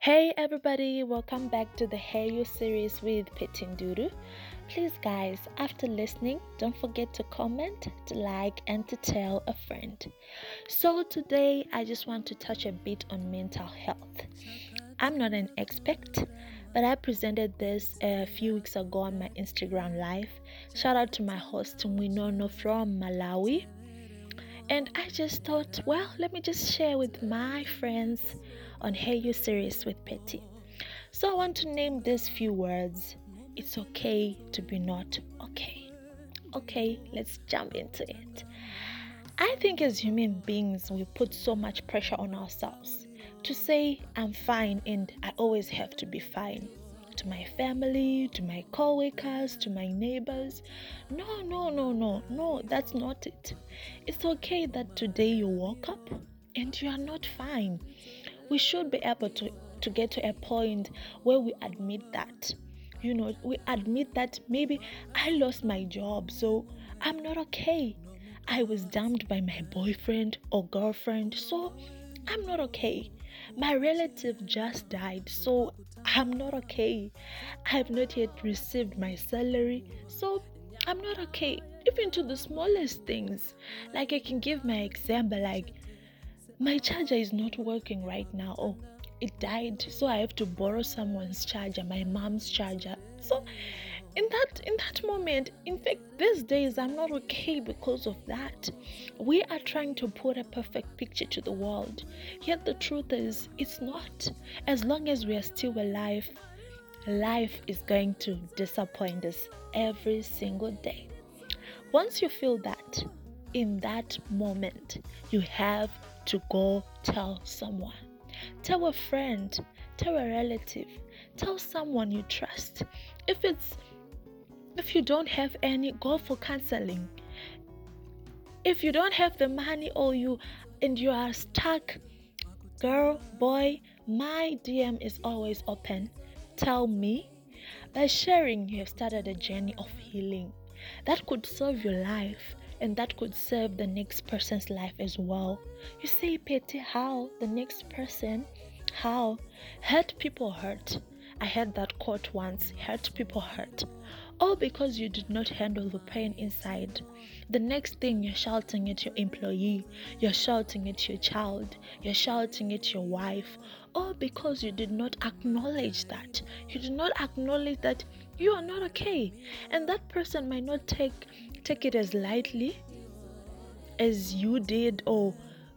Hey everybody, welcome back to the Hey You series with Petinduru. Please guys, after listening, don't forget to comment, to like and to tell a friend. So today I just want to touch a bit on mental health. I'm not an expert, but I presented this a few weeks ago on my Instagram live. Shout out to my host Mwinono from Malawi. And I just thought, well, let me just share with my friends on Hey You series with Petty. So I want to name these few words. It's okay to be not okay. Okay, let's jump into it. I think as human beings, we put so much pressure on ourselves to say, I'm fine and I always have to be fine. To my family, to my co-workers, to my neighbors. No, that's not it. It's okay that today you woke up and you are not fine. We should be able to get to a point where we admit that. We admit that maybe I lost my job, so I'm not okay. I was dumped by my boyfriend or girlfriend, so I'm not okay. My relative just died, so I'm not okay. I have not yet received my salary, so I'm not okay. Even to the smallest things. Like I can give my example, like my charger is not working right now. Oh, it died, so I have to borrow someone's charger, my mom's charger. So in that moment, in fact, these days I'm not okay because of that. We are trying to put a perfect picture to the world, yet the truth is it's not. As long as we are still alive, life is going to disappoint us every single day. Once you feel that, in that moment, you have to go tell someone. Tell a friend, tell a relative, tell someone you trust. If you don't have any, go for counseling. If you don't have the money and you are stuck, girl, boy, my DM is always open. Tell me. By sharing, you have started a journey of healing. That could save your life and that could save the next person's life as well. You say, Petty, how? The next person? How? Hurt people hurt. I heard that quote once, hurt people hurt. All because you did not handle the pain inside. The next thing you're shouting at your employee, you're shouting at your child, you're shouting at your wife, all because you did not acknowledge that. You did not acknowledge that you are not okay. And that person might not take it as lightly as you did, or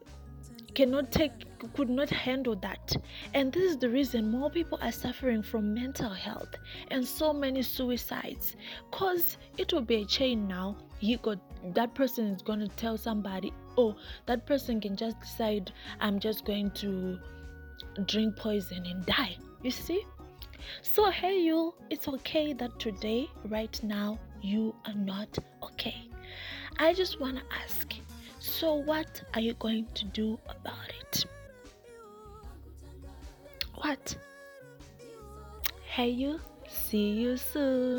could not handle that. And this is the reason more people are suffering from mental health and so many suicides, because it will be a chain now. That person is going to tell somebody, oh, that person can just decide, I'm just going to drink poison and die. You see? So hey you, it's okay that today, right now, you are not okay. I just want to ask, so what are you going to do about it? What? Hey you, see you soon.